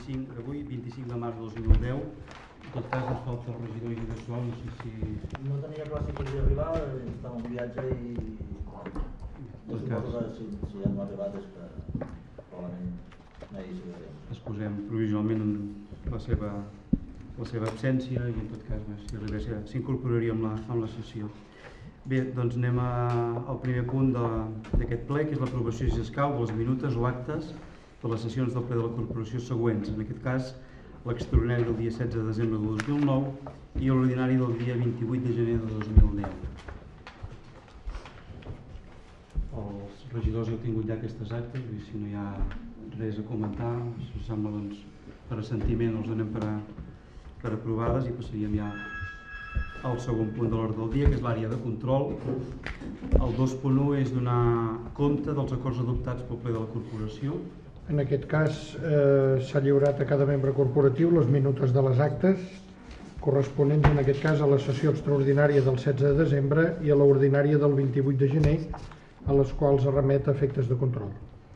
avui 25 de març de 2010. En tot cas ens falta el regidor individual, no sé si... No tenia clar si podia arribar, estava en viatge i... suposo que si ja no ha arribat és que probablement no hi seguirem. Excusem provisionalment la seva absència i en tot cas si arribés s'incorporaria en la sessió. Bé, doncs anem al primer punt d'aquest ple, que és l'aprovació, si escau, de les minutes o actes de les sessions del ple de la corporació següents. En aquest cas, l'extraordinari del dia 16 de desembre de 2009 i l'ordinari del dia 28 de gener de 2010. Els regidors heu tingut ja aquestes actes, i si no hi ha res a comentar, si us sembla, doncs, per assentiment els donem per aprovades i passaríem ja al segon punt de l'ordre del dia, que és l'àrea de control. El 2.1 és donar compte dels acords adoptats pel ple de la corporació. En aquest cas s'ha lliurat a cada membre corporatiu les minutes de les actes corresponents en aquest cas a la sessió extraordinària del 16 de desembre i a l'ordinària del 28 de gener, a les quals es remet a efectes de control.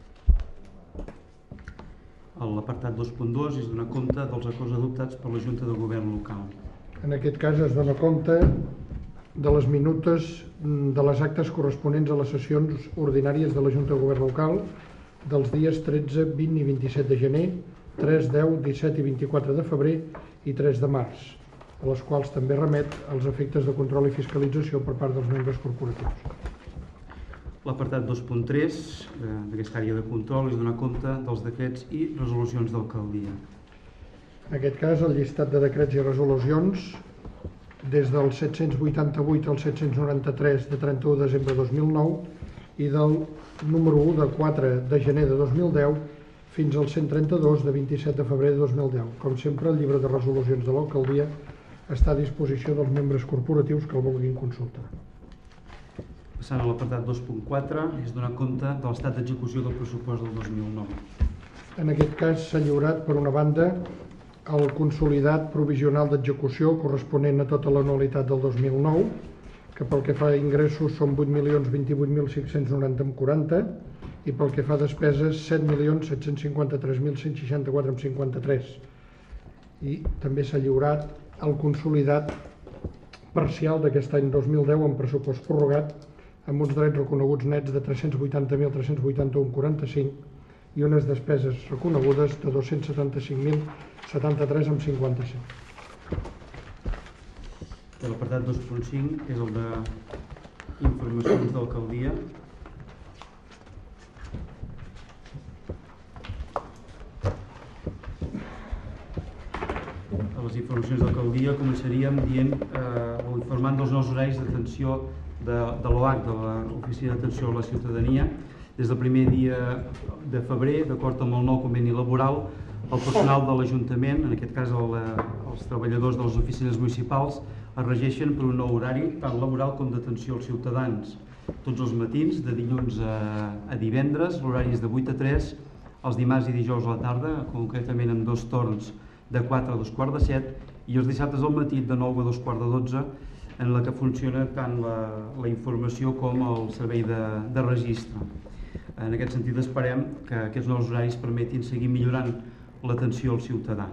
L'apartat 2.2 és donar compte dels acords adoptats per la Junta de Govern local. En aquest cas es dona compte de les minutes de les actes corresponents a les sessions ordinàries de la Junta de Govern local dels dies 13, 20 i 27 de gener, 3, 10, 17 i 24 de febrer i 3 de març, a les quals també remet als efectes de control i fiscalització per part dels membres corporatius. L'apartat 2.3 d'aquesta àrea de control és donar compte dels decrets i resolucions d'alcaldia. En aquest cas, el llistat de decrets i resolucions des del 788 al 793 de 31 de desembre de 2009 i del número 1 de 4 de gener de 2010 fins al 132 de 27 de febrer de 2010. Com sempre, el llibre de resolucions de l'alcaldia està a disposició dels membres corporatius que el vulguin consultar. Passant a l'apartat 2.4 és donar compte de l'estat d'execució del pressupost del 2009. En aquest cas s'ha lliurat, per una banda, el consolidat provisional d'execució corresponent a tota l'anualitat del 2009, que pel que fa a ingressos són 8.028.590,40 i pel que fa a despeses 7.753.164,53. I també s'ha lliurat el consolidat parcial d'aquest any 2010 en pressupost prorrogat amb uns drets reconeguts nets de 380.381,45 i unes despeses reconegudes de 275.073,57. L'apartat 2.5 és el d'informacions d'alcaldia. A les informacions d'alcaldia començaríem dient o informant dels nous horaris d'atenció de l'OAC, de l'Oficina d'Atenció a la Ciutadania. Des del primer dia de febrer, d'acord amb el nou conveni laboral, el personal de l'Ajuntament, en aquest cas els treballadors de les oficines municipals, es regeixen per un nou horari tant laboral com d'atenció als ciutadans. Tots els matins, de dilluns a divendres, l'horari és de 8 a 3, els dimarts i dijous a la tarda, concretament amb 2 torns de 4 a 2:15, i els dissabtes al matí de 9 a 2:12, en la que funciona tant la informació com el servei de registre. En aquest sentit esperem que aquests nous horaris permetin seguir millorant l'atenció al ciutadà.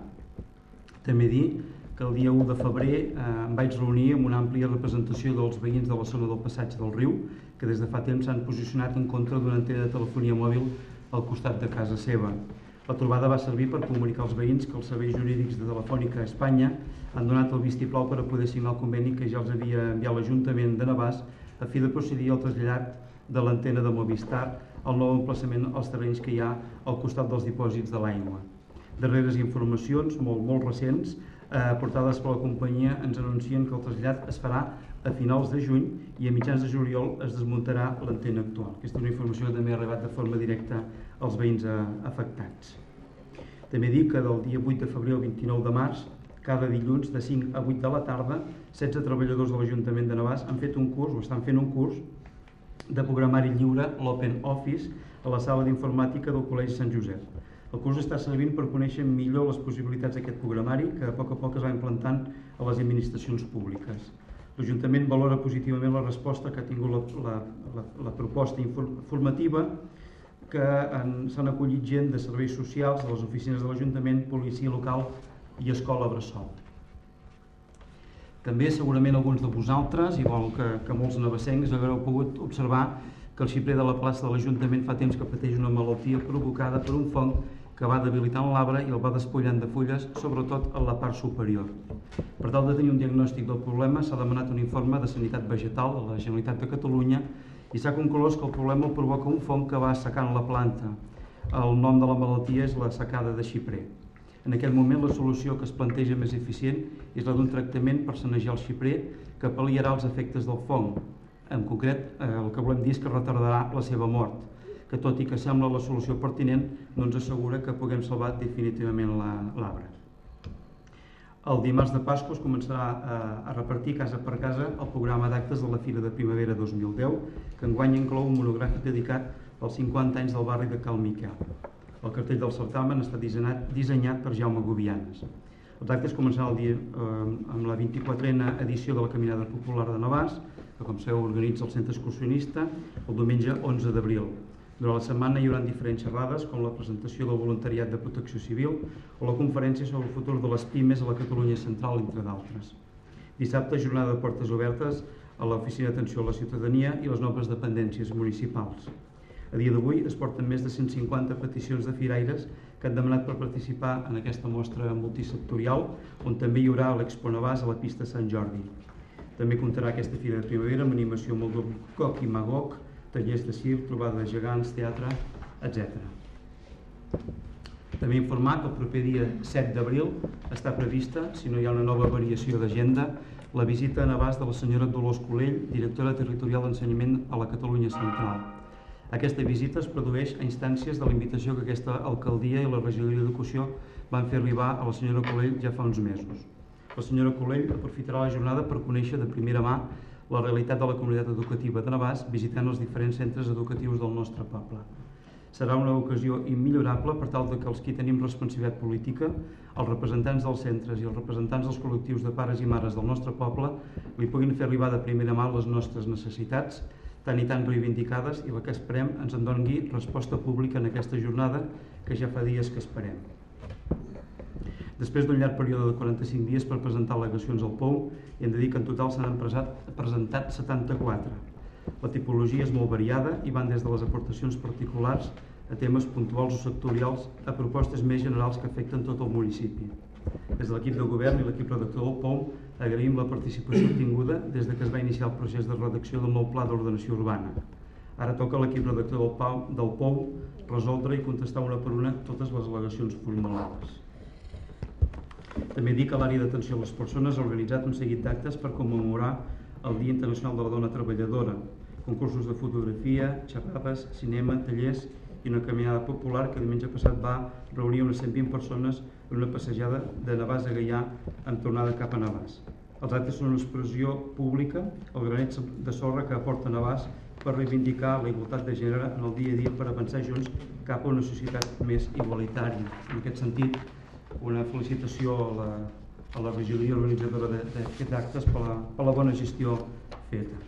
També dir que el dia 1 de febrer em vaig reunir amb una àmplia representació dels veïns de la zona del Passatge del Riu, que des de fa temps s'han posicionat en contra d'una antena de telefonia mòbil al costat de casa seva. La trobada va servir per comunicar als veïns que els serveis jurídics de Telefònica a Espanya han donat el vistiplau per a poder signar el conveni que ja els havia enviat l'Ajuntament de Navàs a fi de procedir al trasllat de l'antena de Movistar al nou emplaçament als terrenys que hi ha al costat dels dipòsits de l'aigua. Darreres informacions, molt recents, portades per la companyia, ens anuncien que el trasllat es farà a finals de juny i a mitjans de juliol es desmuntarà l'antena actual. Aquesta és una informació que també ha arribat de forma directa als veïns afectats. També dic que del dia 8 de febrer al 29 de març, cada dilluns de 5 a 8 de la tarda, 16 treballadors de l'Ajuntament de Navàs han fet un curs, o estan fent un curs, de programari lliure, l'Open Office, a la sala d'informàtica del Col·legi Sant Josep. El curs està servint per conèixer millor les possibilitats d'aquest programari que a poc es va implantant a les administracions públiques. L'Ajuntament valora positivament la resposta que ha tingut la proposta formativa que s'han acollit gent de serveis socials, de les oficines de l'Ajuntament, policia local i escola bressol. També segurament alguns de vosaltres, igual que molts navassencs, haureu pogut observar que el xiprer de la plaça de l'Ajuntament fa temps que pateix una malaltia provocada per un fong que va debilitant l'arbre i el va despullant de fulles, sobretot a la part superior. Per tal de tenir un diagnòstic del problema s'ha demanat un informe de sanitat vegetal a la Generalitat de Catalunya i s'ha conclòs que el problema el provoca un fong que va assecant la planta. El nom de la malaltia és la secada de xiprer. En aquest moment la solució que es planteja més eficient és la d'un tractament per sanejar el xiprer que pal·liarà els efectes del fong. En concret, el que volem dir és que retardarà la seva mort, que tot i que sembla la solució pertinent, no ens assegura que puguem salvar definitivament l'arbre. El dimarts de Pasqua es començarà a repartir casa per casa el programa d'actes de la Fira de Primavera 2010, que enguany inclou un monogràfic dedicat als 50 anys del barri de Cal Miquel. El cartell del certamen està dissenyat per Jaume Gubianes. Els actes començaran amb la 24a edició de la Caminada Popular de Navàs, que com sabeu organitza el Centre Excursionista, el diumenge 11 d'abril. Durant la setmana hi haurà diferents xerrades, com la presentació del voluntariat de protecció civil o la conferència sobre el futur de les pimes a la Catalunya Central, entre d'altres. Dissabte, jornada de portes obertes a l'Oficina d'Atenció a la Ciutadania i les noves dependències municipals. A dia d'avui es porten més de 150 peticions de firaires que han demanat per participar en aquesta mostra multisectorial, on també hi haurà l'Expo Navàs a la pista Sant Jordi. També comptarà aquesta Fira de Primavera amb animació Moldoc i Magog, tallers de circ, trobada de gegants, teatre, etc. També informar que el proper dia 7 d'abril està prevista, si no hi ha una nova variació d'agenda, la visita a Navàs de la senyora Dolors Colell, directora territorial d'ensenyament a la Catalunya Central. Aquesta visita es produeix a instàncies de la invitació que aquesta alcaldia i la regidoria d'Educació van fer arribar a la senyora Colell ja fa uns mesos. La senyora Colell aprofitarà la jornada per conèixer de primera mà la realitat de la comunitat educativa de Navàs visitant els diferents centres educatius del nostre poble. Serà una ocasió immillorable per tal que els qui tenim responsabilitat política, els representants dels centres i els representants dels col·lectius de pares i mares del nostre poble li puguin fer arribar de primera mà les nostres necessitats, tan i tan reivindicades, i la que esperem ens en doni resposta pública en aquesta jornada que ja fa dies que esperem. Després d'un llarg període de 45 dies per presentar al·legacions al POU, hem de dir que en total s'han presentat 74. La tipologia és molt variada i van des de les aportacions particulars a temes puntuals o sectorials a propostes més generals que afecten tot el municipi. Des de l'equip de govern i l'equip redactor del POU agraïm la participació obtinguda des que es va iniciar el procés de redacció del nou Pla d'Ordenació Urbana. Ara toca a l'equip redactor del POU resoldre i contestar una per una totes les al·legacions formulades. També dir que l'àrea d'atenció a les persones ha organitzat un seguit d'actes per commemorar el Dia Internacional de la Dona Treballadora, concursos de fotografia, xerrades, cinema, tallers i una caminada popular que diumenge passat va reunir unes 120 persones en una passejada de Navàs a Gaià en tornada cap a Navàs. Els actes són una expressió pública, el granet de sorra que aporta Navàs per reivindicar la igualtat de gènere en el dia a dia per avançar junts cap a una societat més igualitària. En aquest sentit, una felicitació a la regidoria organitzadora d'aquests actes per la bona gestió feta.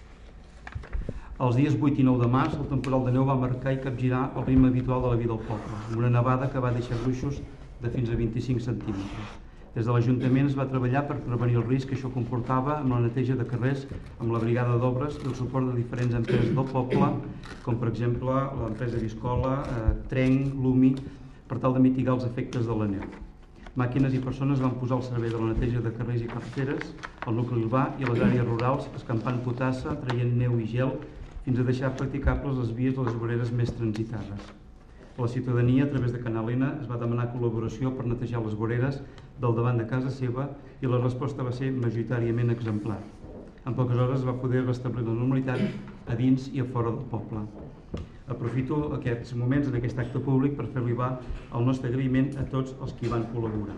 Els dies 8 i 9 de març, el temporal de neu va marcar i capgirar el ritme habitual de la vida del poble, amb una nevada que va deixar gruixos de fins a 25 centímetres. Des de l'Ajuntament es va treballar per prevenir el risc que això comportava amb la neteja de carrers, amb la brigada d'obres i el suport de diferents empreses del poble, com per exemple l'empresa Viscola, Trenc, Lumi, per tal de mitigar els efectes de la neu. Màquines i persones van posar al servei de la neteja de carrers i carreteres, al nucli urbà i a les àrees rurals, escampant potassa, traient neu i gel, fins a deixar practicables les vies de les voreres més transitades. A la ciutadania, a través de Canal N, es va demanar col·laboració per netejar les voreres del davant de casa seva i la resposta va ser majoritàriament exemplar. En poques hores es va poder restablir la normalitat a dins i a fora del poble. Aprofito aquests moments en aquest acte públic per fer arribar el nostre agraïment a tots els que hi van col·laborar.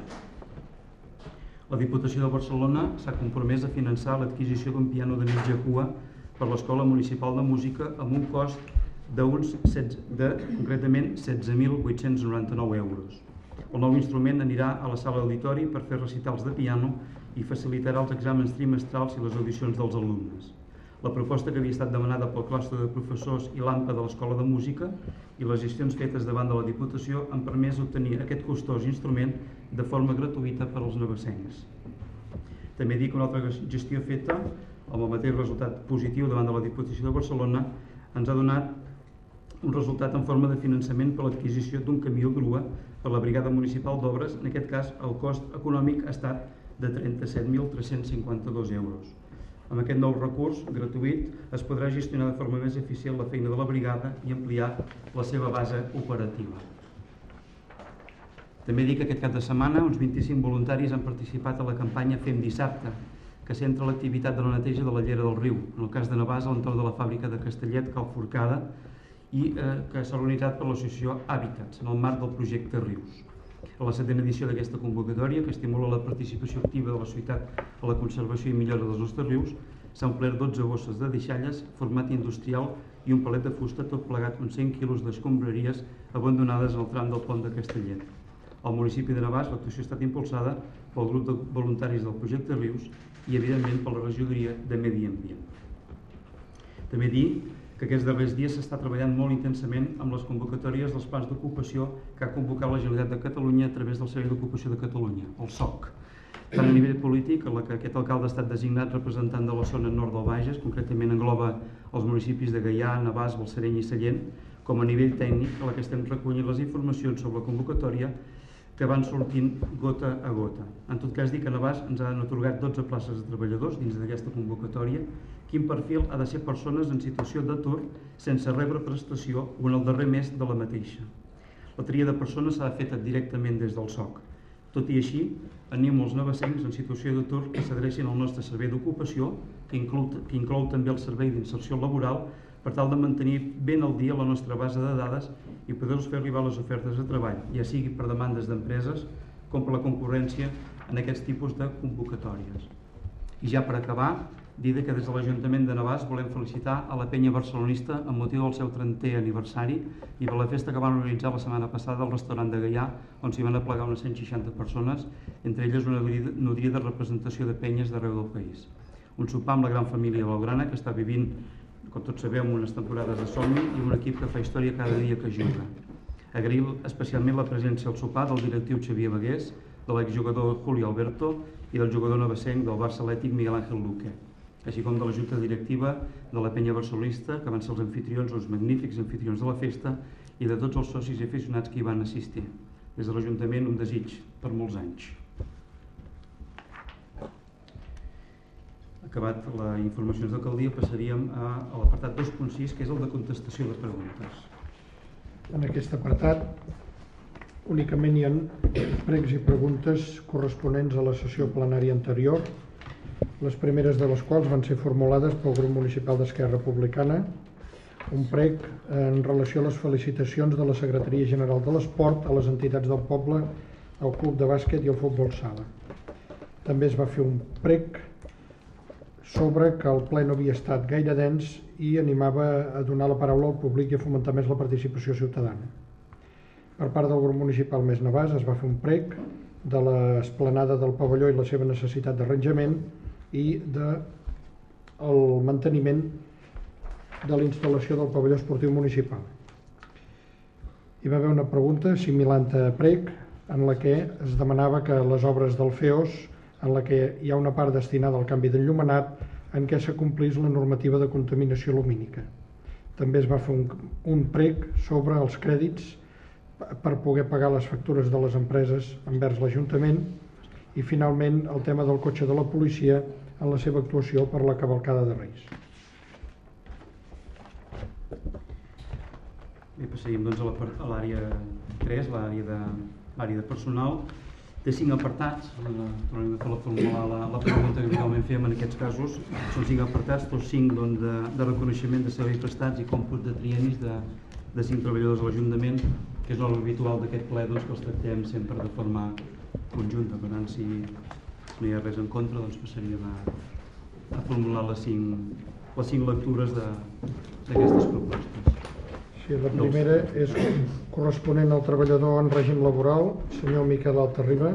La Diputació de Barcelona s'ha compromès a finançar l'adquisició d'un piano de mitja cua per l'Escola Municipal de Música amb un cost concretament 16.899 euros. El nou instrument anirà a la sala auditori per fer recitals de piano i facilitarà els exàmens trimestrals i les audicions dels alumnes. la proposta que havia estat demanada pel claustre de professors i l'AMPA de l'Escola de Música i les gestions fetes davant de la Diputació han permès obtenir aquest costós instrument de forma gratuïta per als navassencs. També dic que una altra gestió feta, amb el mateix resultat positiu davant de la Diputació de Barcelona, ens ha donat un resultat en forma de finançament per l'adquisició d'un camió grua per la Brigada Municipal d'Obres. En aquest cas, el cost econòmic ha estat de 37.352 euros. Amb aquest nou recurs gratuït es podrà gestionar de forma més eficient la feina de la brigada i ampliar la seva base operativa. També dic que aquest cap de setmana uns 25 voluntaris han participat a la campanya Fem Dissabte, que centra l'activitat de la neteja de la llera del riu, en el cas de Navàs a l'entorn de la fàbrica de Castellet, Cal Forcada, i que s'ha organitzat per l'associació Hàbitats, en el marc del projecte Rius. A la 7ª edició d'aquesta convocatòria, que estimula la participació activa de la societat a la conservació i millora dels nostres rius, s'han omplert 12 bosses de deixalles, format industrial i un palet de fusta, tot plegat amb 100 quilos d'escombraries abandonades al tram del pont de Castellet. Al municipi de Navàs, l'actuació ha estat impulsada pel grup de voluntaris del projecte Rius i, evidentment, per la regidoria de Medi Ambient. També dir que aquests darrers dies s'està treballant molt intensament amb les convocatòries dels plans d'ocupació que ha convocat la Generalitat de Catalunya a través del Servei d'Ocupació de Catalunya, el SOC. Tant a nivell polític, en què aquest alcalde ha estat designat representant de la zona nord del Bages, concretament engloba els municipis de Gaià, Navàs, Balsareny i Sallent, com a nivell tècnic, en què estem recollint les informacions sobre la convocatòria que van sortint gota a gota. En tot cas, dic que Navàs ens han atorgat 12 places de treballadors dins d'aquesta convocatòria. Quin perfil ha de ser persones en situació d'atur sense rebre prestació o en el darrer mes de la mateixa. La tria de persones s'ha fet directament des del SOC. Tot i així, animo els navassencs en situació d'atur que s'adrecin al nostre servei d'ocupació, que inclou també el servei d'inserció laboral, per tal de mantenir ben al dia la nostra base de dades i poder-los fer arribar les ofertes de treball, ja sigui per demandes d'empreses com per la concurrència en aquests tipus de convocatòries. I ja per acabar, dir que des de l'Ajuntament de Navàs volem felicitar a la penya barcelonista amb motiu del seu 30è aniversari i per la festa que van organitzar la setmana passada al restaurant de Gaià, on s'hi van aplegar unes 160 persones, entre elles una nodrida representació de penyes d'arreu del país. Un sopar amb la gran família blaugrana que està vivint, com tots sabeu, unes temporades de somni i un equip que fa història cada dia que juga. Agrair especialment la presència al sopar del directiu Xavier Bagués, de l'exjugador Julio Alberto i del jugador navassenc del Barça Atlètic Miguel Ángel Luque, així com de la junta directiva de la penya barcelonista, que van ser els anfitrions, uns magnífics anfitrions de la festa, i de tots els socis i aficionats que hi van assistir. Des de l'Ajuntament, un desig per molts anys. Acabat les informacions d'alcaldia, passaríem a l'apartat 2.6, que és el de contestació de preguntes. En aquest apartat únicament hi ha pregs i preguntes corresponents a la sessió plenària anterior, les primeres de les quals van ser formulades pel grup municipal d'Esquerra Republicana, un prec en relació a les felicitacions de la Secretaria General de l'Esport a les entitats del poble, el Club de Bàsquet i el Futbol Sala. També es va fer un prec sobre que el ple no havia estat gaire dens i animava a donar la paraula al públic i a fomentar més la participació ciutadana. Per part del grup municipal Més Navàs es va fer un prec de l'esplanada del pavelló i la seva necessitat d'arranjament i del manteniment de la instal·lació del pavelló esportiu municipal. Hi va haver una pregunta similar a prec en la que es demanava que les obres del FEOS, en la que hi ha una part destinada al canvi d'enllumenat, en què s'acomplís la normativa de contaminació lumínica. També es va fer un prec sobre els crèdits per poder pagar les factures de les empreses envers l'Ajuntament i finalment el tema del cotxe de la policia en la seva actuació per la cavalcada de Reis. Bé, passaríem doncs a l'àrea 3, l'àrea de personal. Té 5 apartats, tornem a formular la pregunta que realment fèiem en aquests casos. Són 5 apartats, tots 5 de reconeixement de serveis prestats i còmput de triennis de 5 treballadors de l'Ajuntament, que és l'habitual d'aquest ple, que els tractem sempre de forma conjunta. Per tant, si no hi ha res en contra, passaríem a formular les 5 lectures d'aquestes propostes. Sí, la primera és corresponent al treballador en règim laboral, senyor Miquel Altarriba.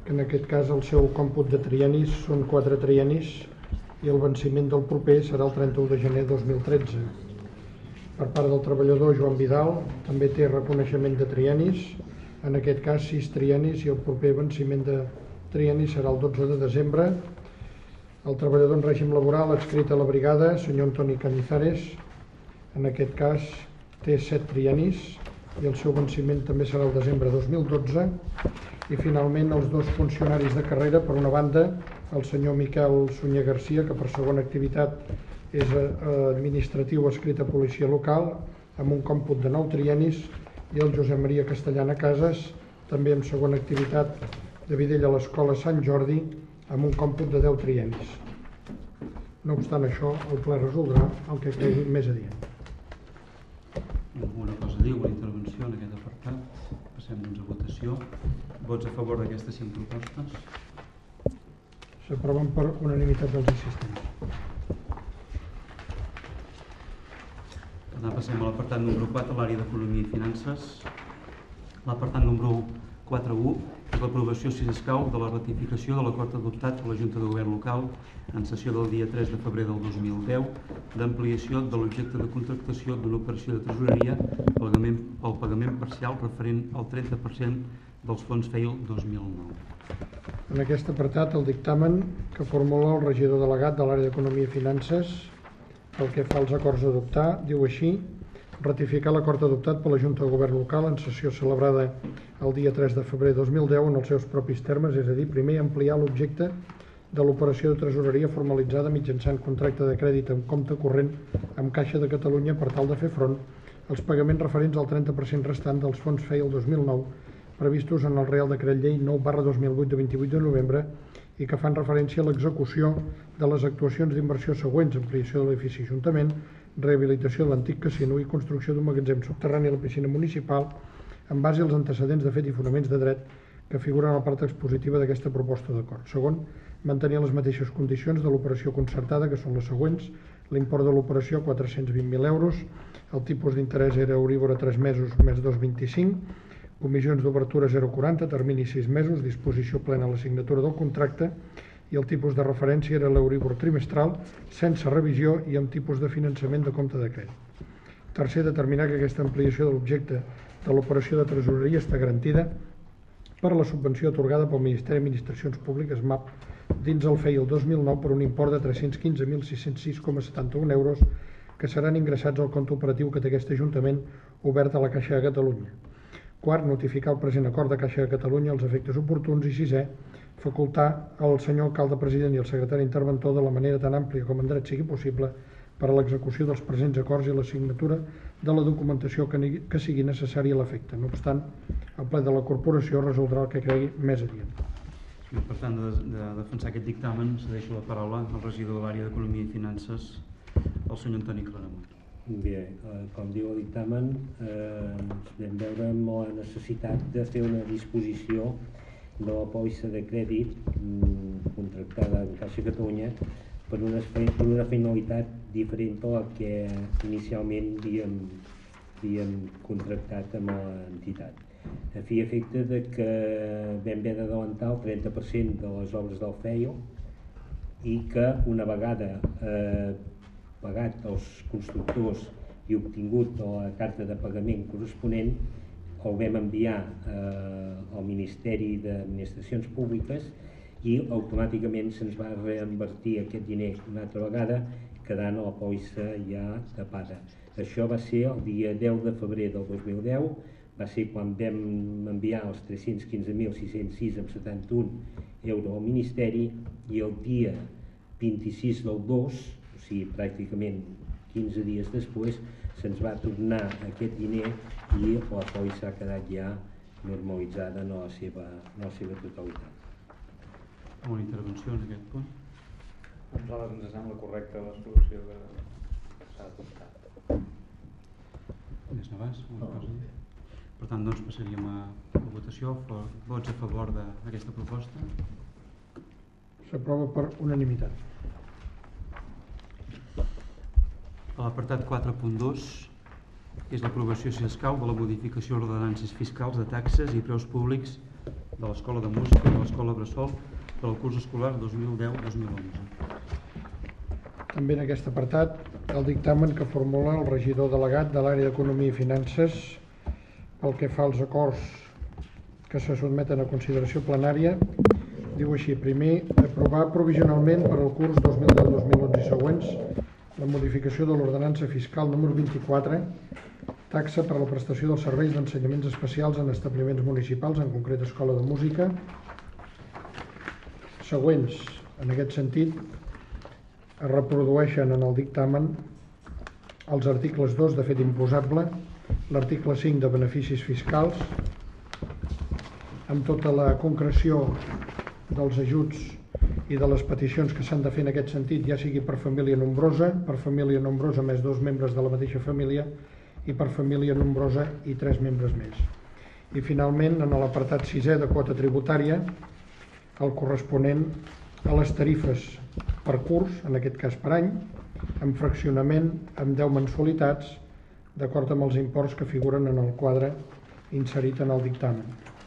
que en aquest cas el seu còmput de triennis són 4 triennis i el venciment del proper serà el 31 de gener de 2013. Per part del treballador Joan Vidal també té reconeixement de triennis, en aquest cas 6 triennis i el proper venciment de triennis serà el 12 de desembre. El treballador en règim laboral adscrit a la brigada, senyor Antoni Cañizares, en aquest cas té 7 triennis i el seu venciment també serà el desembre de 2012. I finalment els 2 funcionaris de carrera, per una banda el senyor Miquel Sunyer Garcia, que per segona activitat és administratiu adscrit a policia local amb un còmput de 9 triennis, i el Josep Maria Castellana Casas, també amb segona activitat de Vidella a l'Escola Sant Jordi, amb un còmput de 10 triennis. No obstant això, el ple resoldrà el que cregui més adient. Alguna cosa a dir, alguna intervenció en aquest apartat? Passem doncs a votació. Vots a favor d'aquestes 5 propostes? S'aproven per unanimitat dels assistents. Per tant, passem a l'apartat número 4, l'àrea d'Economia i Finances. L'apartat número 4.1 és l'aprovació, si escau, de la ratificació de l'acord adoptat per la Junta de Govern Local en sessió del dia 3 de febrer del 2010 d'ampliació de l'objecte de contractació d'una operació de tresoreria pel pagament parcial referent al 30% dels fons FEIL 2009. En aquest apartat, el dictamen que formula el regidor delegat de l'àrea d'Economia i Finances pel que fa als acords a adoptar, diu així: ratificar l'acord adoptat per la Junta de Govern Local en sessió celebrada el dia 3 de febrer de 2010 en els seus propis termes, és a dir, primer ampliar l'objecte de l'operació de tresoreria formalitzada mitjançant contracte de crèdit amb compte corrent amb Caixa de Catalunya per tal de fer front als pagaments referents al 30% restant dels fons FEIL 2009 previstos en el Reial Decret Llei 9/2008 de 28 de novembre i que fan referència a l'execució de les actuacions d'inversió següents: ampliació de l'edifici Ajuntament, rehabilitació de l'antic casino i construcció d'un magatzem subterrani a la piscina municipal en base als antecedents de fet i fonaments de dret que figuren a la part expositiva d'aquesta proposta d'acord. Segon, mantenir les mateixes condicions de l'operació concertada, que són les següents: l'import de l'operació 420.000 euros, el tipus d'interès era Euríbor a 3 mesos més 2,25, comissions d'obertura 0,40, termini 6 mesos, disposició plena a la signatura del contracte, i el tipus de referència era l'Euríbor trimestral, sense revisió i amb tipus de finançament de compte de crèdit. Tercer, determinar que aquesta ampliació de l'objecte de l'operació de tresoreria està garantida per la subvenció atorgada pel Ministeri d'Administracions Públiques MAP dins el FEIL 2009 per un import de 315.606,71 euros que seran ingressats al compte operatiu que té aquest Ajuntament obert a la Caixa de Catalunya. Quart, notificar el present acord de Caixa de Catalunya als efectes oportuns. I sisè, facultar al senyor alcalde president i el secretari interventor de la manera tan àmplia com en dret sigui possible per a l'execució dels presents acords i la signatura de la documentació que sigui necessària a l'efecte. No obstant, el ple de la corporació resoldrà el que cregui més adient. Per tant, de defensar aquest dictamen, cedeixo la paraula al regidor de l'àrea d'Economia i Finances, el senyor Antoni Claramunt. Bé, com diu el dictamen, vam veure amb la necessitat de fer una disposició de la pòlissa de crèdit contractada en Caixa Catalunya per una finalitat diferent a la que inicialment havíem contractat amb l'entitat. A fi i efecte de que vam haver d'adelantar el 30% de les obres del FEIL i que una vegada pagat els constructors i obtingut la carta de pagament corresponent, el vam enviar al Ministeri d'Administracions Públiques i automàticament se'ns va reembartir aquest diner una altra vegada, quedant la pòlissa ja tapada. Això va ser el dia 10 de febrer del 2010, va ser quan vam enviar els 315.606,71 euros al Ministeri, i el dia 26 del 2, o sigui, pràcticament 15 dies després, se'ns va tornar aquest diner i la pòlissa ha quedat ja normalitzada en la seva totalitat. Alguna intervenció en aquest punt? A nosaltres ens sembla correcta la solució que s'ha adoptat. Més no vas? Per tant, doncs passaríem a la votació. Vots a favor d'aquesta proposta? S'aprova per unanimitat. A l'apartat 4.2 és l'aprovació, si escau, de la modificació d'ordenances fiscals de taxes i preus públics de l'Escola de Música i de l'Escola Bressol per al curs escolar 2010-2011. També en aquest apartat, el dictamen que formula el regidor delegat de l'àrea d'Economia i Finances pel que fa als acords que se sotmeten a consideració plenària. Diu així: primer, aprovar provisionalment per al curs 2010-2011 i següents la modificació de l'ordenança fiscal número 24, taxa per a la prestació dels serveis d'ensenyaments especials en establiments municipals, en concret Escola de Música. Següents, en aquest sentit, es reprodueixen en el dictamen els articles 2 de fet imposable, l'article 5 de beneficis fiscals, amb tota la concreció dels ajuts i de les peticions que s'han de fer en aquest sentit, ja sigui per família nombrosa més 2 membres de la mateixa família, i per família nombrosa i 3 membres més. I finalment, en l'apartat 6è de quota tributària, el corresponent a les tarifes per curs, en aquest cas per any, amb fraccionament amb 10 mensualitats, d'acord amb els imports que figuren en el quadre inserit en el dictamen.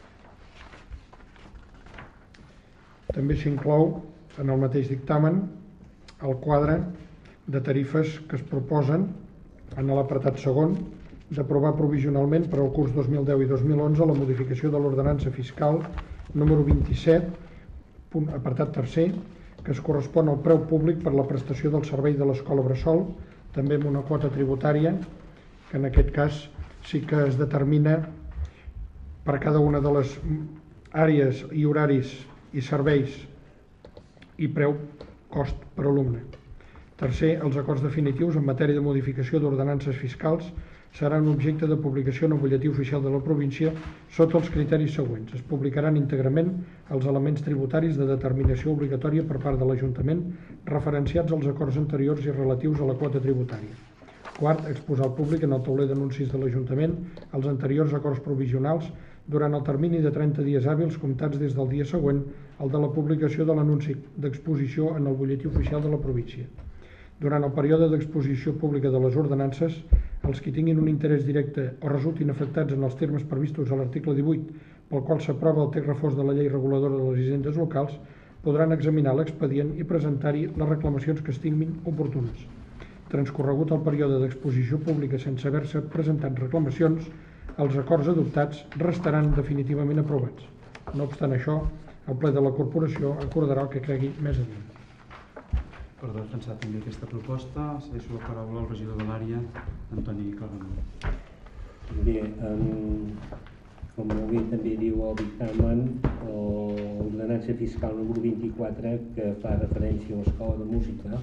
També s'inclou en el mateix dictamen el quadre de tarifes que es proposen en l'apartat segon d'aprovar provisionalment per al curs 2010 i 2011 la modificació de l'ordenança fiscal número 27, apartat tercer, que es correspon al preu públic per la prestació del servei de l'Escola Bressol, també amb una quota tributària, que en aquest cas sí que es determina per cada una de les àrees i horaris i serveis i preu cost per alumne. Tercer, els acords definitius en matèria de modificació d'ordenances fiscals seran objecte de publicació en el butlletí oficial de la província sota els criteris següents. Es publicaran íntegrament els elements tributaris de determinació obligatòria per part de l'Ajuntament referenciats als acords anteriors i relatius a la quota tributària. Quart, exposar al públic en el tauler d'anuncis de l'Ajuntament els anteriors acords provisionals durant el termini de 30 dies hàbils comptats des del dia següent al de la publicació de l'anunci d'exposició en el butlletí oficial de la província. Durant el període d'exposició pública de les ordenances, els que tinguin un interès directe o resultin afectats en els termes previstos a l'article 18, pel qual s'aprova el text refós de la llei reguladora de les hisendes locals, podran examinar l'expedient i presentar-hi les reclamacions que estimin oportunes. Transcorregut el període d'exposició pública sense haver-se presentat reclamacions, els acords adoptats restaran definitivament aprovats. No obstant això, el ple de la corporació acordarà el que cregui més adient. Per defensar també aquesta proposta, cedeixo la paraula al regidor de l'àrea, Antoni Carreño. Bé, com bé també diu el dictamen, l'ordenança fiscal número 24, que fa referència a l'Escola de Música,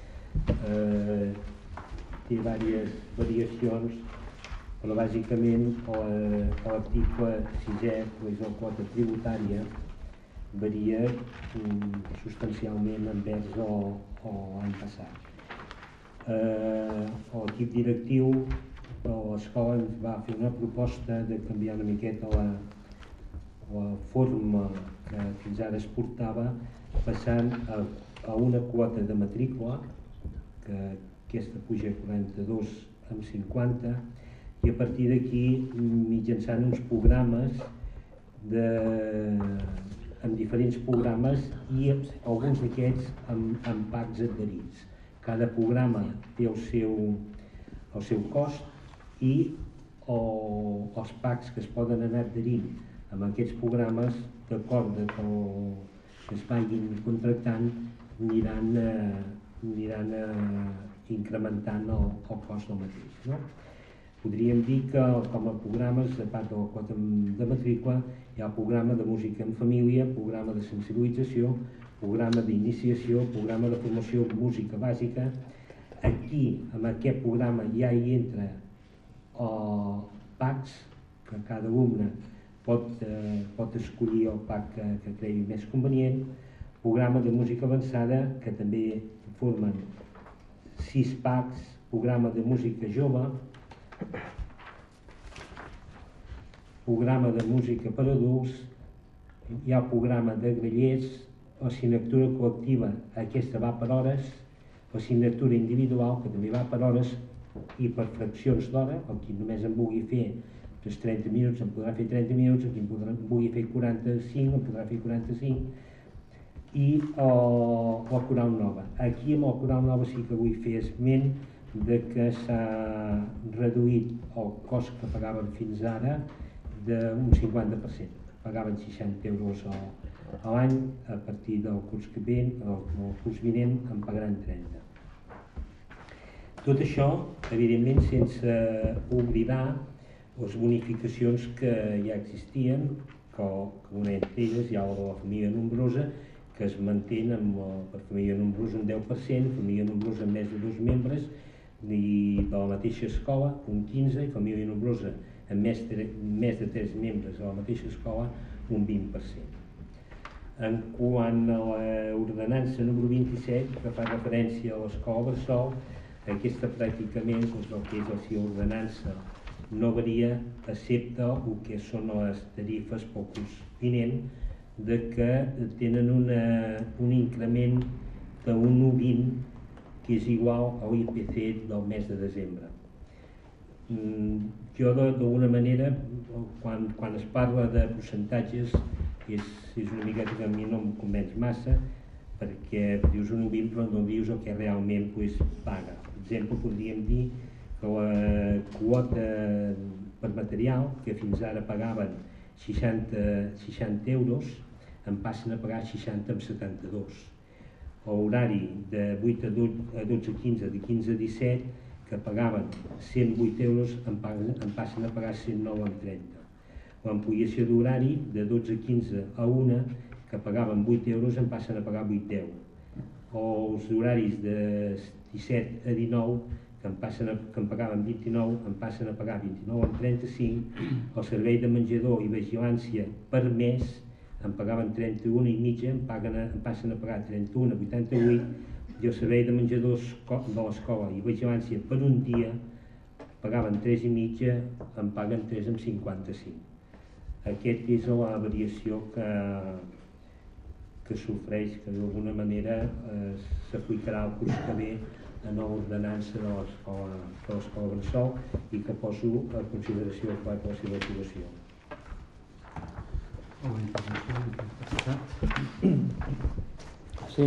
té diverses variacions, però bàsicament l'article 6è, que és la quota tributària, varia substancialment envers l'any passat. L'equip directiu de l'escola ens va fer una proposta de canviar una miqueta la forma que fins ara es portava, passant a una quota de matrícula, que aquesta puja a 42,50, i a partir d'aquí mitjançant uns programes amb diferents programes i alguns d'aquests amb packs adherits. Cada programa té el seu cost i els packs que es poden anar adherint amb aquests programes, d'acord que es vagin contractant, aniran incrementant el cost del mateix, no? Podríem dir que com a programes, a part de la quota de matrícula, hi ha el programa de música en família, programa de sensibilització, programa d'iniciació, programa de formació en música bàsica. Aquí, en aquest programa, ja hi entra packs, que cada alumne pot escollir el pack que cregui més convenient, programa de música avançada, que també formen 6 packs, programa de música jove, programa de música per adults, hi ha programa de grallers, l'assignatura col·lectiva, aquesta va per hores, l'assignatura individual, que també va per hores i per fraccions d'hora, el qui només en vulgui fer els 30 minuts em podrà fer 30 minuts, aquí vulgui fer 45 em podrà fer 45 i el Coral Nova. Aquí amb el Coral Nova sí que vull fer esment de que s'ha reduït el cost que pagaven fins ara d'un 50%. Pagaven 60 euros a l'any, a partir del curs que ve, el curs vinent en pagaran 30. Tot això, evidentment, sense oblidar les bonificacions que ja existien, que una d'elles hi ha la de la família nombrosa, que es manté per família nombrosa un 10%, família nombrosa amb més de 2 membres, i de la mateixa escola un 15%, i família nombrosa amb més de 3 membres a la mateixa escola un 20%. En quant a l'ordenança número 27, que fa referència a l'escola bressol, aquesta pràcticament, doncs, el que és la seva ordenança no varia, excepte el que són les tarifes pel curs vinent, de que tenen un increment d'un 1,20 que és igual a l'IPC del mes de desembre. Jo d'alguna manera, quan es parla de percentatges, és una miqueta que a mi no em convenç massa, perquè dius un 1,20 però no dius el que realment paga. Per exemple, podríem dir que la quota per material, que fins ara pagaven 60 euros, en passen a pagar 60 amb 72. L'horari de 8 a 12 a 15, de 15 a 17, que pagaven 108 euros, en passen a pagar 109 amb 30. L'ampliació d'horari de 12 a 15 a 1, que pagaven 8 euros, en passen a pagar 8,10. Els horaris de 17 a 19, que en pagaven 29, en passen a pagar 29 amb 35. El servei de menjador i vigilància per mes en pagaven 31 i mitja, en passen a pagar 31 a 88, i el servei de menjador de l'escola i vigilància per un dia pagaven 3 i mitja, en paguen 3 amb 55. Aquesta és la variació que sofreix, que d'alguna manera s'aplicarà el curs que ve en l'ordenança de l'escola bressol i que poso a consideració per la seva aprovació. Sí,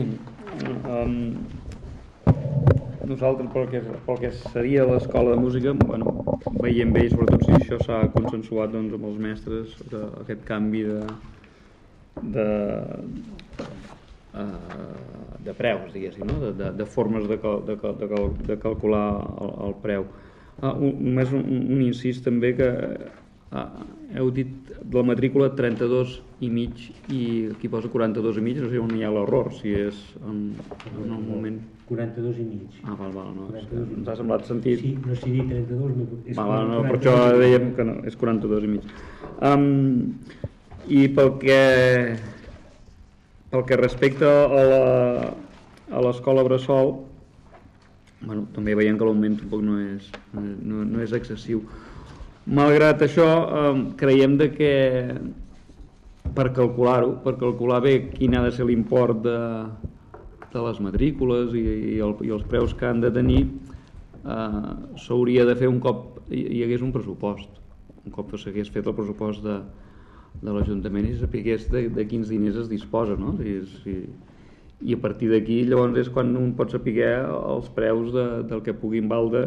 nosaltres pel que seria l'escola de música, veiem bé, sobretot si això s'ha consensuat amb els mestres, aquest canvi de preus, diguéssim, de formes de calcular el preu. Només un incís també, que heu dit de la matrícula 32 i mig i aquí posa 42 i mig, no sé on hi ha l'error, si és en el moment... 42 i mig. Val, no, ens ha semblat sentit... Sí, no s'hi dit 32, és 42. No, per això dèiem que no, és 42 i mig. I pel que respecta a l'escola bressol, també veiem que l'augment tampoc no és excessiu. Malgrat això, creiem que per calcular bé quin ha de ser l'import de les matrícules i els preus que han de tenir, s'hauria de fer un cop hi hagués un pressupost, un cop s'hagués fet el pressupost de l'Ajuntament i sapigués de quins diners es disposa, no? I a partir d'aquí llavors és quan un pot saber els preus del que pugui valdre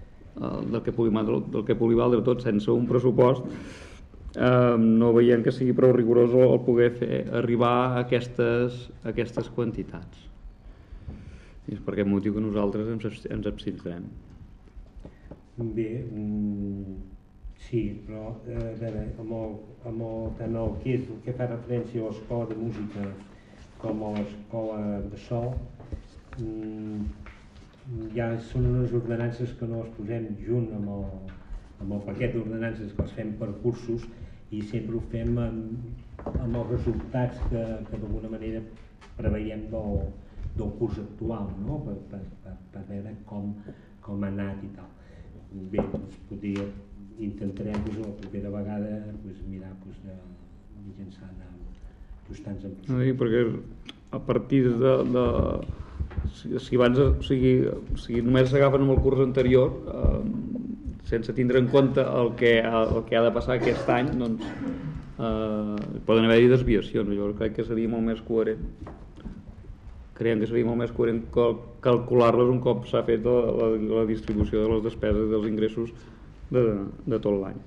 tot. Sense un pressupost no veiem que sigui prou rigorós el poder fer arribar a aquestes quantitats. I és per aquest motiu que nosaltres ens abstindrem. Bé, sí, però a veure, tant el que fa referència a l'escola de música com a l'escola bressol, ja són unes ordenances que no les posem junt amb el paquet d'ordenances que els fem per cursos, i sempre ho fem amb els resultats que d'alguna manera preveiem del curs actual, no? Per veure com ha anat i tal. Bé, intentarem la propera vegada mirar de mitjançant ajustant en pressupost. Perquè a partir si només s'agafen amb el curs anterior, sense tindre en compte el que ha de passar aquest any, doncs poden haver-hi desviacions. Jo crec que seria molt més coherent. Creiem que seria molt més coherent calcular-les un cop s'ha fet la distribució de les despeses i dels ingressos de tot l'any.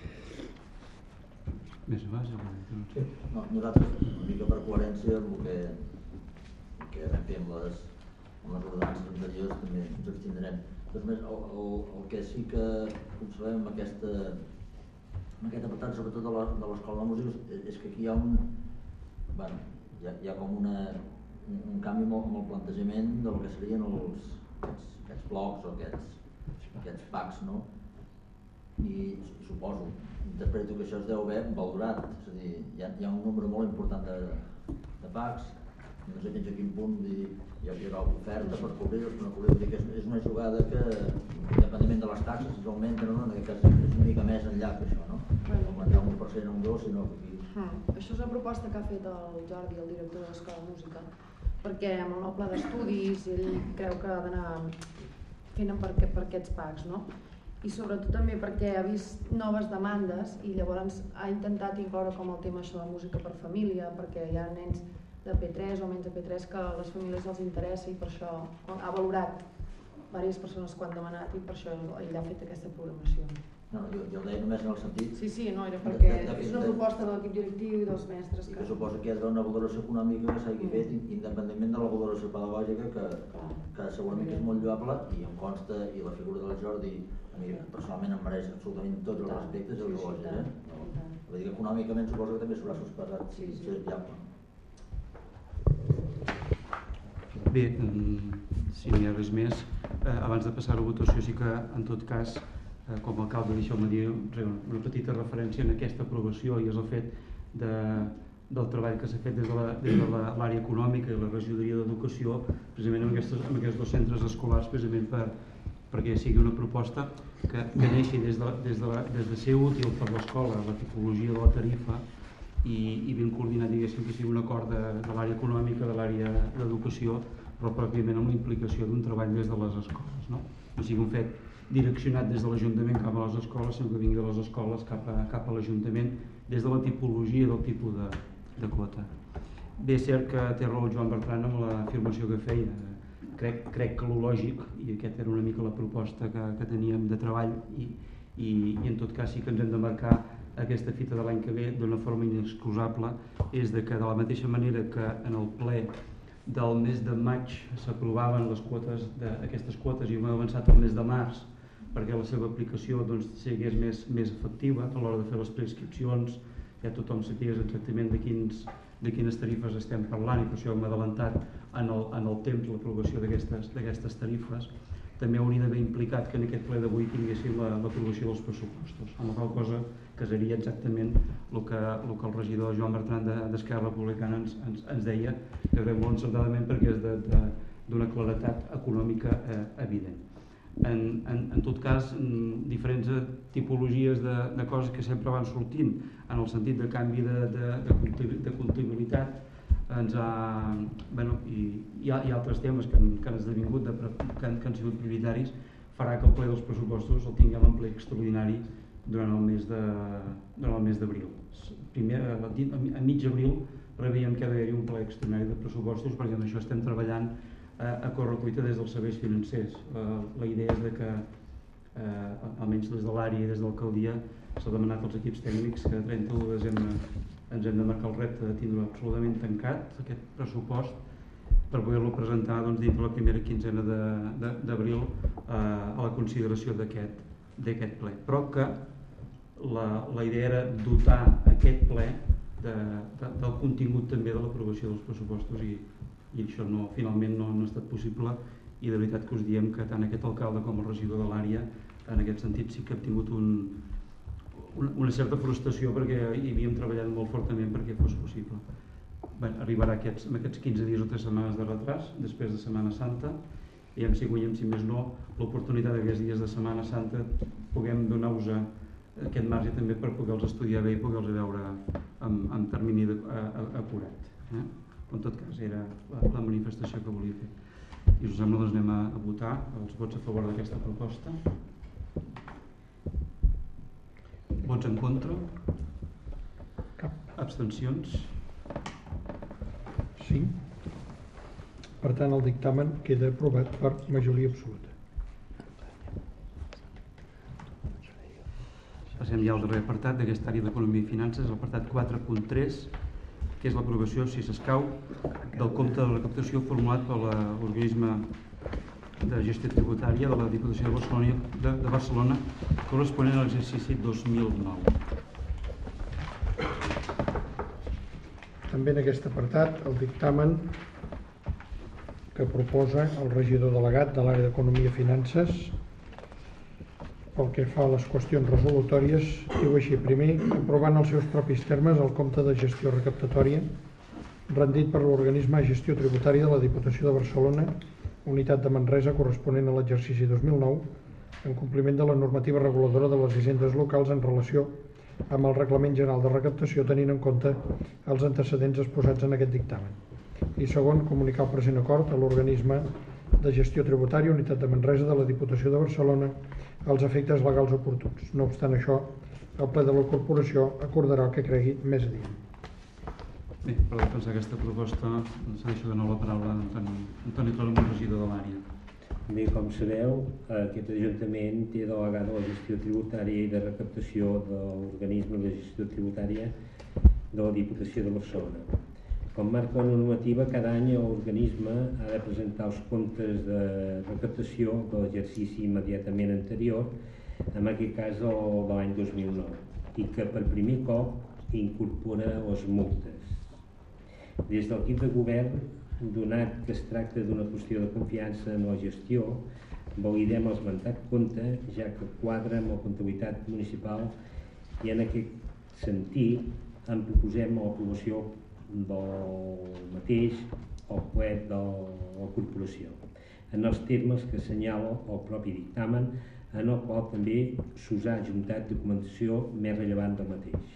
Més a base? No, nosaltres, una mica per coherència, el que vam fer amb les ordenances anteriors també ens abstindrem. Doncs més, el que sí que observem amb aquest apartat, sobretot de l'Escola de Músics, és que aquí hi ha hi ha com un canvi amb el plantejament del que serien aquests blocs o aquests packs, no? I suposo, interpreto que això es deu haver valorat, és a dir, hi ha un nombre molt important de packs, no sé fins a quin punt hi haurà oferta per cobrir-los, per no cobrir-los, que és una jugada que, independentment de les taxes, si s'augmenten o no, en aquest cas és una mica més enllà que això, no? Augmentar un 1% o un 2%, sinó que aquí... Això és una proposta que ha fet el Jordi, el director de l'Escola de Música, perquè amb el nou pla d'estudis ell creu que ha d'anar fent per aquests packs, no? I sobretot també perquè ha vist noves demandes i llavors ha intentat incloure com el tema això de música per família, perquè hi ha nens de P3 o menys de P3 que a les famílies els interessa i per això ha valorat diverses persones que ho han demanat i per això ell ha fet aquesta programació. No, jo ho deia només en el sentit... Sí, no, era perquè és una proposta de l'equip directiu i dels mestres que suposa que hi ha d'haver una valoració econòmica que s'hagi fet independentment de la valoració pedagògica que segurament és molt lloable i em consta, i la figura del Jordi a mi personalment em mereix absolutament tots els respectes i els elogis, vull dir que econòmicament suposo que també s'haurà sospesat si és viable. Bé, si no hi ha res més, abans de passar a la votació sí que en tot cas com a alcalde deixeu-me dir una petita referència en aquesta aprovació i és el fet del treball que s'ha fet des de l'àrea econòmica i la regidoria d'educació precisament en aquests dos centres escolars precisament perquè sigui una proposta que neixi des de ser útil per l'escola, la tipologia de la tarifa i ben coordinat, diguéssim, que sigui un acord de l'àrea econòmica, de l'àrea d'educació, però pròpiament amb la implicació d'un treball des de les escoles, no sigui un fet direccionat des de l'Ajuntament cap a les escoles, sinó que vingui de les escoles cap a l'Ajuntament des de la tipologia del tipus de quota. Bé, és cert que té raó el Joan Bertran amb l'afirmació que feia. Crec que lo lògic, i aquesta era una mica la proposta que teníem de treball, i en tot cas sí que ens hem de marcar aquesta fita de l'any que ve d'una forma inexcusable, és de que de la mateixa manera que en el ple del mes de maig s'aprovaven aquestes quotes i hem avançat al mes de març perquè la seva aplicació sigués més efectiva a l'hora de fer les preinscripcions, ja tothom sapigués exactament de quines tarifes estem parlant i per això hem adelantat en el temps l'aprovació d'aquestes tarifes. També hauria d'haver implicat que en aquest ple d'avui tinguéssim l'aprovació dels pressupostos, amb la qual cosa casaria exactament el que el regidor Joan Bertran d'Esquerra Republicana ens deia, que crec molt encertadament perquè és d'una claredat econòmica evident. En tot cas, diferents tipologies de coses que sempre van sortint en el sentit de canvi de comptabilitat hi ha altres temes que han esdevingut, que han sigut prioritaris, farà que el ple dels pressupostos el tinguem en ple extraordinari durant el mes d'abril. Primer, a mig abril preveiem que ha d'haver-hi un ple extraordinari de pressupostos perquè amb això estem treballant a correcuita des dels serveis financers. La idea és que, almenys des de l'àrea i des de l'alcaldia, s'ha demanat als equips tècnics que a 31 de desembre ens hem de marcar el repte de tindre absolutament tancat aquest pressupost per poder-lo presentar dins de la primera quinzena d'abril a la consideració d'aquest ple. Però que la idea era dotar aquest ple del contingut també de l'aprovació dels pressupostos i això finalment no ha estat possible i de veritat que us diem que tant aquest alcalde com el regidor de l'àrea en aquest sentit sí que hem tingut una certa frustració perquè hi havíem treballat molt fortament perquè fos possible. Arribarà en aquests 15 dies o 3 setmanes de retras després de Setmana Santa i si guanyem, si més no, l'oportunitat d'aquests dies de Setmana Santa puguem donar-vos aquest marge també per poder-los estudiar bé i poder-los veure en termini acurat. En tot cas, era la manifestació que volia fer. I us sembla, doncs anem a votar els vots a favor d'aquesta proposta. Vots en contra? Cap. Abstencions? 5. Per tant, el dictamen queda aprovat per majoria absoluta. Passem ja al darrer apartat d'aquesta àrea d'Economia i Finances, l'apartat 4.3, que és l'aprovació, si s'escau, del compte de recaptació formulat per l'organisme de gestió tributària de la Diputació de Barcelona corresponent a l'exercici 2009. També en aquest apartat el dictamen que proposa el regidor delegat de l'àrea d'Economia i Finances pel que fa a les qüestions resolutòries, diu així: primer, aprovant els seus propis termes el compte de gestió recaptatòria rendit per l'organisme de gestió tributària de la Diputació de Barcelona, unitat de Manresa, corresponent a l'exercici 2009, en compliment de la normativa reguladora de les hisendes locals en relació amb el Reglament General de Recaptació, tenint en compte els antecedents exposats en aquest dictamen. I segon, comunicar el present acord a l'organisme de gestió tributària, unitat de Manresa de la Diputació de Barcelona, als efectes legals oportuns. No obstant això, el ple de la corporació acordarà el que cregui més adient. Bé, per defensar aquesta proposta, deixo de nou la paraula a Antoni Tolomó, regidor de l'àrea. Bé, com sabeu, aquest Ajuntament té delegada la gestió tributària i de recaptació de l'organisme de gestió tributària de la Diputació de Barcelona. Com marca la normativa, cada any l'organisme ha de presentar els comptes de recaptació de l'exercici immediatament anterior, en aquest cas de l'any 2009, i que per primer cop incorpora les multes. Des de l'equip de govern, donat que es tracta d'una qüestió de confiança en la gestió, validem l'esmentat compte, ja que quadra amb la comptabilitat municipal, i en aquest sentit en proposem l'aprovació del mateix al ple de la corporació, en els termes que assenyala el propi dictamen, en el qual també s'us ha adjuntat documentació més rellevant del mateix.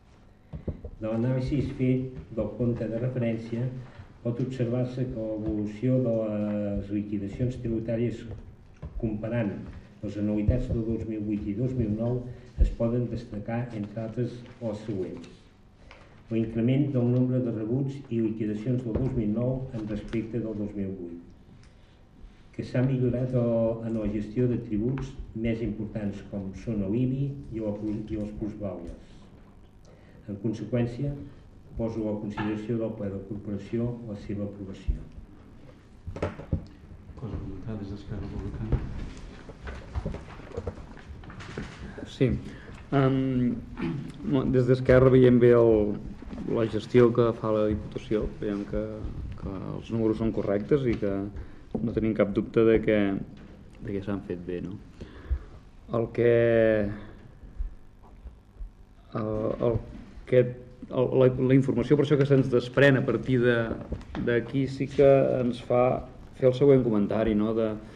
De l'anàlisi fet del compte de referència pot observar-se que l'evolució de les liquidacions tributàries comparant les anualitats del 2008 i 2009 es poden destacar, entre altres, les següents. L'increment del nombre de rebuts i liquidacions del 2009 en respecte del 2008, que s'ha millorat en la gestió de tributs més importants com són l'IBI i les plusvàlues. En conseqüència, poso a consideració del ple de corporació la seva aprovació. Cosa comentada des d'Esquerra Republicana. Sí. Des d'Esquerra veiem bé la gestió que fa la Diputació. Veiem que els números són correctes i que no tenim cap dubte de que s'han fet bé, no? La informació per això que se'ns desprèn a partir d'aquí sí que ens fa fer el següent comentari, no?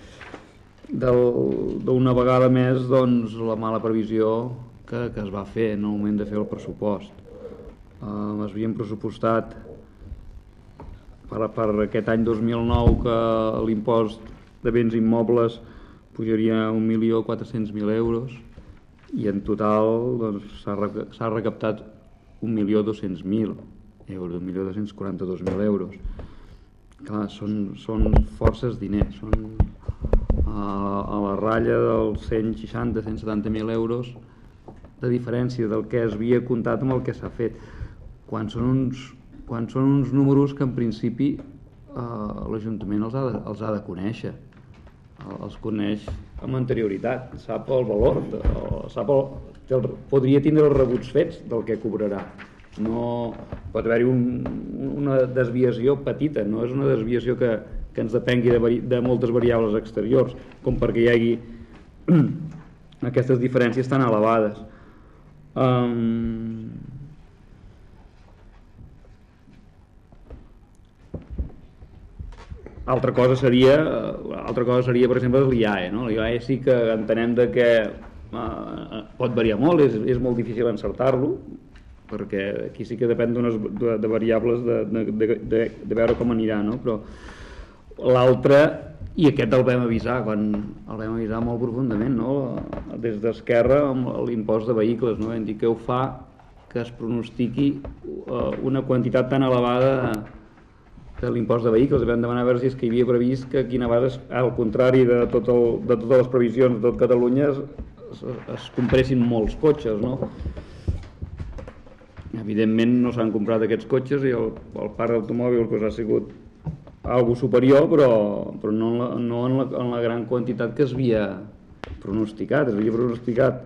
D'una vegada més, doncs, la mala previsió que es va fer en el moment de fer el pressupost. Es havien pressupostat per aquest any 2009 que l'impost de béns immobles pujaria a 1.400.000 euros i en total doncs, s'ha recaptat 1.200.000 euros, 1.242.000 euros. Clar, són forces diners, són a la ratlla dels 160-170.000 euros de diferència del que es havia comptat amb el que s'ha fet, quan són uns números que en principi l'Ajuntament els ha de conèixer, els coneix amb anterioritat, sap el valor, podria tindre els rebuts fets del que cobrarà. No pot haver-hi una desviació petita, no és una desviació que ens depengui de moltes variables exteriors, com perquè hi hagi aquestes diferències tan elevades. Altra cosa seria, per exemple, l'IAE. No? L'IAE sí que entenem que pot variar molt, és molt difícil encertar-lo, perquè aquí sí que depèn de variables de veure com anirà, no? Però l'altre I aquest el vam avisar, molt profundament, no? Des d'Esquerra amb l'impost de vehicles, no? Vam dir que ho fa que es pronostiqui una quantitat tan elevada de l'impost de vehicles. Vam demanar a veure si és que hi havia previst que aquí a vegades, al contrari de totes les previsions de tot Catalunya, es compressin molts cotxes, no? Evidentment no s'han comprat aquests cotxes i el parc d'automòbil ha sigut algo superior, però no en la gran quantitat que es havia pronosticat. Es havia pronosticat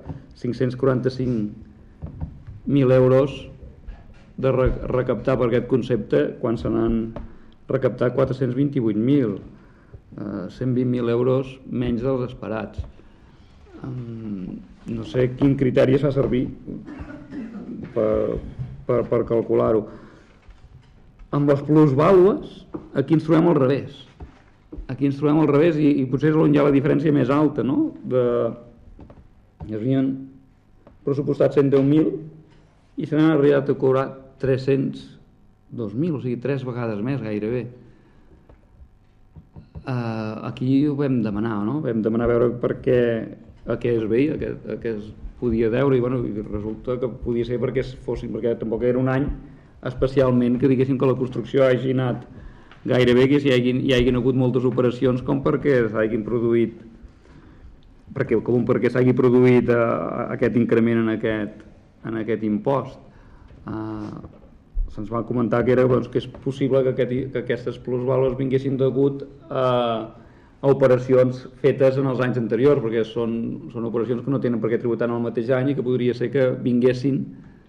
545.000 euros de recaptar per aquest concepte, quan se n'han recaptat 428.000, 120.000 euros menys dels esperats. No sé quin criteri es fa servir per calcular-ho. Amb les plusvàlues aquí ens trobem al revés. I potser és on hi ha la diferència més alta, no? Es havien pressupostat 110.000 i se n'han arribat a cobrar 302.000, o sigui, 3 vegades més gairebé. Aquí ho vam demanar, no? Vam demanar a veure a què es veia, a què es podia deure, i resulta que podia ser perquè tampoc era un any especialment que diguéssim que la construcció hagi anat gairebé, que hi hagin hagut moltes operacions com perquè s'hagi produït aquest increment en aquest impost. Se'ns va comentar que és possible que aquestes plusvàlues vinguessin degut a operacions fetes en els anys anteriors, perquè són operacions que no tenen per què tributar en el mateix any i que podria ser que vinguessin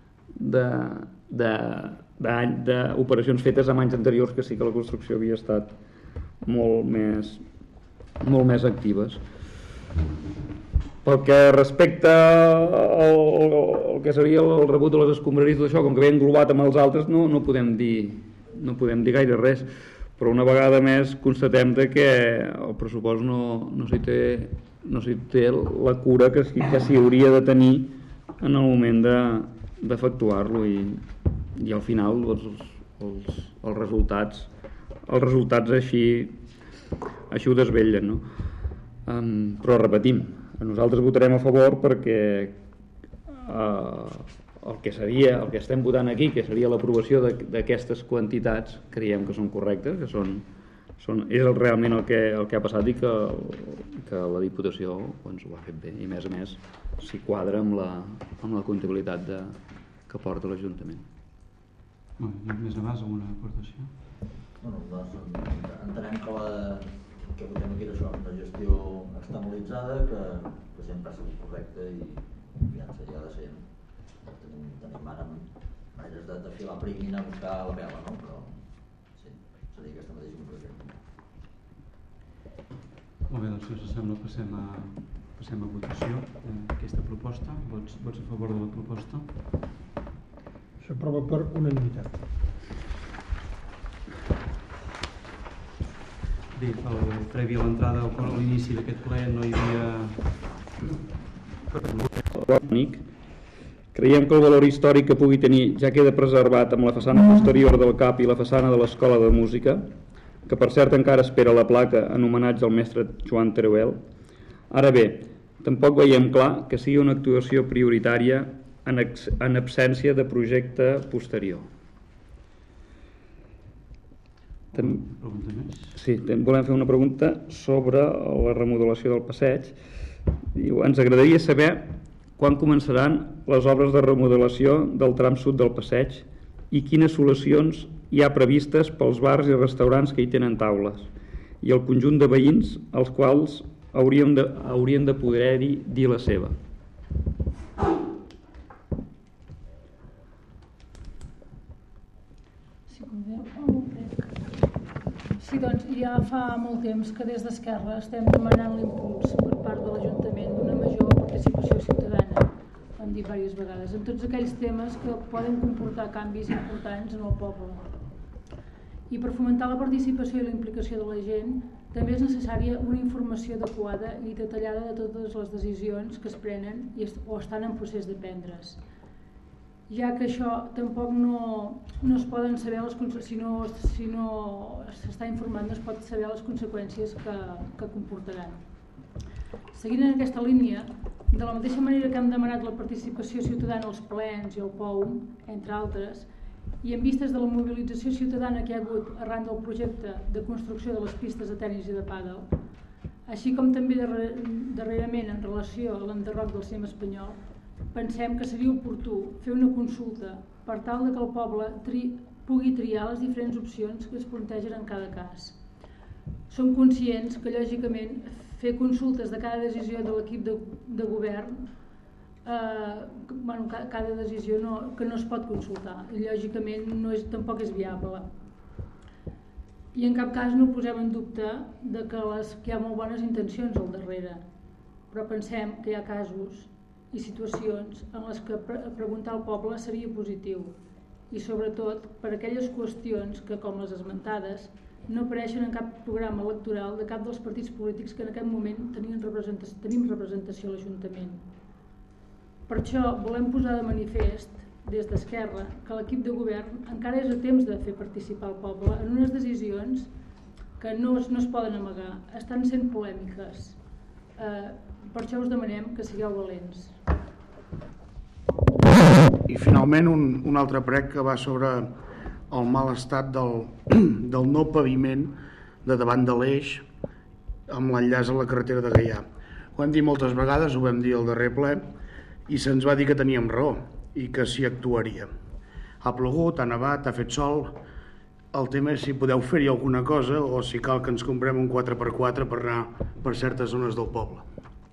d'operacions fetes en anys anteriors, que sí que la construcció havia estat molt més actives. Pel que respecta al que seria el rebut de les escombraries, tot això, com que ve englobat amb els altres, no podem dir gaire res, però una vegada més constatem que el pressupost no s'hi té la cura que s'hi hauria de tenir en el moment d'efectuar-lo, i al final els resultats així ho desvetllen, no? Però repetim, nosaltres votarem a favor perquè el que estem votant aquí, que seria l'aprovació d'aquestes quantitats, creiem que són correctes, que és realment el que ha passat, i que la Diputació ho ha fet bé, i a més s'hi quadra amb la comptabilitat que porta l'Ajuntament. Més a més, alguna aportació? Nosaltres entenem que votem aquí això, una gestió externalitzada que sempre ha sigut correcta i confiança ja de ser. Tenim ara maneres de filar prim i anar a buscar la pela, no? Però sí, seria aquesta mateixa conclusió. Molt bé, doncs si us sembla passem a votació aquesta proposta. Vots a favor de la proposta? S'aprova per unanimitat. Bé, previ a l'entrada o a l'inici d'aquest ple no hi havia... Creiem que el valor històric que pugui tenir ja queda preservat amb la façana posterior del CAP i la façana de l'Escola de Música, que per cert encara espera la placa en homenatge al mestre Joan Teruel. Ara bé, tampoc veiem clar que sigui una actuació prioritària en absència de projecte posterior. Sí, volem fer una pregunta sobre la remodelació del passeig. Ens agradaria saber quan començaran les obres de remodelació del tram sud del passeig i quines solucions hi ha previstes pels bars i restaurants que hi tenen taules i el conjunt de veïns als quals haurien de poder-hi dir la seva. Sí, doncs ja fa molt temps que des d'Esquerra estem demanant l'impuls per part de l'Ajuntament d'una major participació ciutadana, hem dit diverses vegades, en tots aquells temes que poden comportar canvis importants en el poble. I per fomentar la participació i la implicació de la gent, també és necessària una informació adequada i detallada de totes les decisions que es prenen o estan en procés de prendre's. ja que això tampoc no es poden saber, si no s'està informat no es pot saber les conseqüències que comportaran. Seguint en aquesta línia, de la mateixa manera que hem demanat la participació ciutadana als plens i al POUM, entre altres, i en vistes de la mobilització ciutadana que hi ha hagut arran del projecte de construcció de les pistes de tennis i de pàdel, així com també darrerament en relació a l'enderroc del cinema espanyol, pensem que seria oportú fer una consulta per tal que el poble pugui triar les diferents opcions que es plantegen en cada cas. Som conscients que, lògicament, fer consultes de cada decisió de l'equip de govern, cada decisió que no es pot consultar, i lògicament tampoc és viable. I en cap cas no posem en dubte que hi ha molt bones intencions al darrere, però pensem que hi ha casos i situacions en les que preguntar al poble seria positiu, i sobretot per aquelles qüestions que, com les esmentades, no apareixen en cap programa electoral de cap dels partits polítics que en aquest moment tenim representació a l'Ajuntament. Per això volem posar de manifest, des d'Esquerra, que l'equip de govern encara és a temps de fer participar el poble en unes decisions que no es poden amagar, estan sent polèmiques. Per això us demanem que sigueu valents. I finalment un altre prec que va sobre el mal estat del no paviment de davant de l'Eix amb l'enllaç a la carretera de Gaià. Ho hem dit moltes vegades, ho vam dir al darrer ple, i se'ns va dir que teníem raó i que s'hi actuaria. Ha plogut, ha nevat, ha fet sol. El tema és si podeu fer-hi alguna cosa o si cal que ens comprem un 4x4 per anar per certes zones del poble.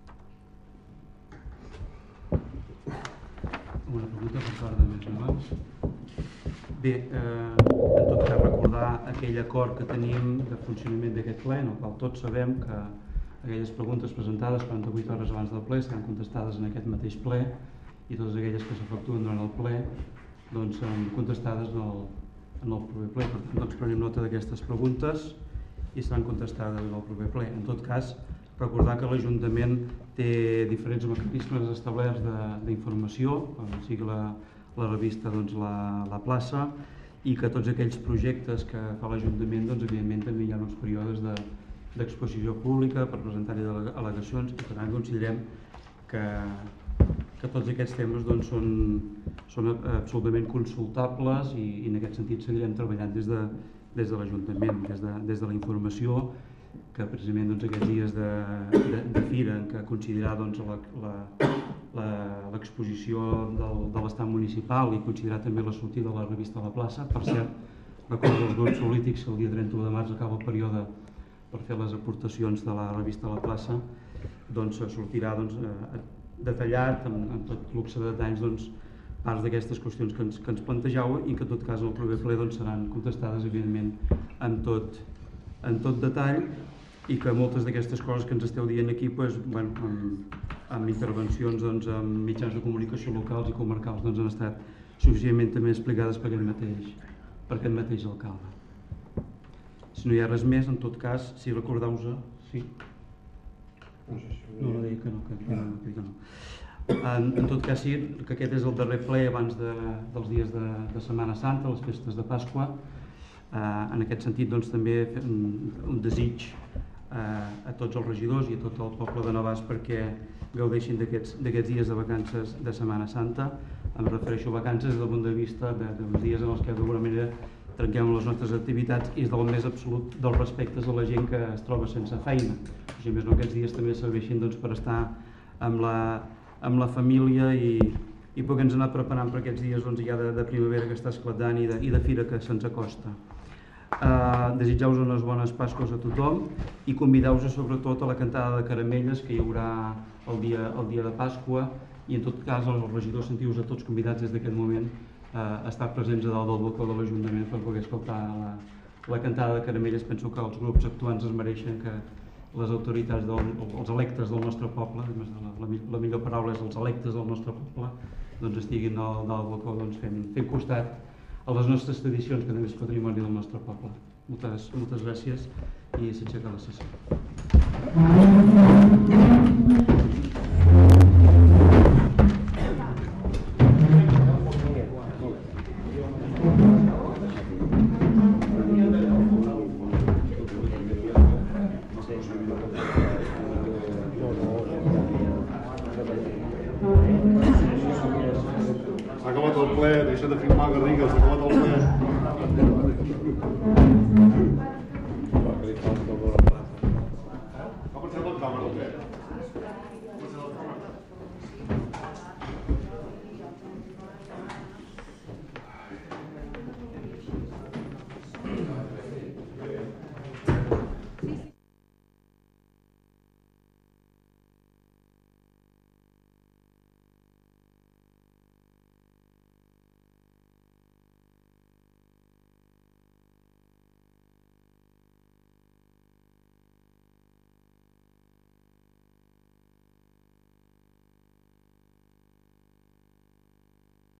Una pregunta per part de més abans. Bé, en tot cas recordar aquell acord que tenim de funcionament d'aquest ple, en el qual tots sabem que aquelles preguntes presentades 48 hores abans del ple seran contestades en aquest mateix ple i totes aquelles que s'efectuen durant el ple doncs seran contestades en el proper ple. Per tant, doncs prenem nota d'aquestes preguntes i seran contestades en el proper ple. En tot cas, recordar que l'Ajuntament té diferents mecanismes establerts d'informació, com sigui la revista La Plaça, i que tots aquells projectes que fa l'Ajuntament, doncs evidentment també hi ha uns períodes d'exposició pública per presentar-hi al·legacions, i per tant considerem que tots aquests temes doncs, són absolutament consultables i en aquest sentit seguirem treballant des de l'Ajuntament, des de la informació, que precisament doncs, aquests dies de fira en què coincidirà doncs, l'exposició de l'estat municipal i coincidirà també la sortida de la revista La Plaça. Per cert, recordo als grups polítics que el dia 31 de març acaba el període per fer les aportacions de la revista La Plaça, doncs sortirà detallat, amb tot luxe de detalls, doncs, parts d'aquestes qüestions que ens plantegeu i que en tot cas el proper ple doncs, seran contestades evidentment en tot detall, i que moltes d'aquestes coses que ens esteu dient aquí doncs, amb intervencions doncs, amb mitjans de comunicació locals i comarcals doncs, han estat suficientment també explicades per aquest mateix alcalde. Si no hi ha res més, en tot cas, si recordeu-vos... Sí? No, deia que no. En tot cas, sí, que aquest és el darrer ple abans dels dies de Setmana Santa, les festes de Pasqua. En aquest sentit, doncs, també un desig a tots els regidors i a tot el poble de Navàs perquè gaudeixin d'aquests dies de vacances de Setmana Santa. Em refereixo a vacances des del punt de vista dels dies en els que d'alguna manera trenquem les nostres activitats i és del més absolut dels respectes a la gent que es troba sense feina. O sigui, més no, aquests dies també serveixin doncs, per estar amb la família i poder-nos anar preparant per aquests dies doncs, ja de primavera que està esclatant i de fira que se'ns acosta. Desitjar-vos unes bones Pasques a tothom i convidar-vos sobretot a la cantada de caramelles que hi haurà el dia de Pasqua i en tot cas els regidors sentiu-vos a tots convidats des d'aquest moment a estar presents a dalt del balcó de l'Ajuntament per poder escoltar la cantada de caramelles. Penso que els grups actuants es mereixen que les autoritats, els electes del nostre poble, la millor paraula és els electes del nostre poble, doncs estiguin dalt del balcó doncs, fent costat a les nostres tradicions, que també és patrimoni del nostre poble. Moltes gràcies i s'aixeca la sessió. acabat el ple, deixa de filmar Garrigues, s'ha acabat el ple. Ha pensat la càmera, el ple? Ha pensat la càmera.